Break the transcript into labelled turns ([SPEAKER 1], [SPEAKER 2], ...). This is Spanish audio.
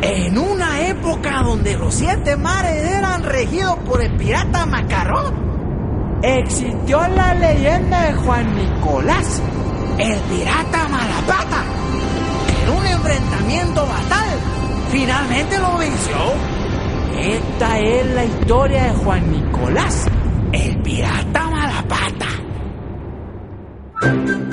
[SPEAKER 1] En una época donde los 7 mares eran regidos por el pirata Macarrón, existió la leyenda de Juan Nicolás, el pirata Malapata, que en un enfrentamiento fatal finalmente lo venció. Esta es la historia de Juan Nicolás, el pirata Malapata.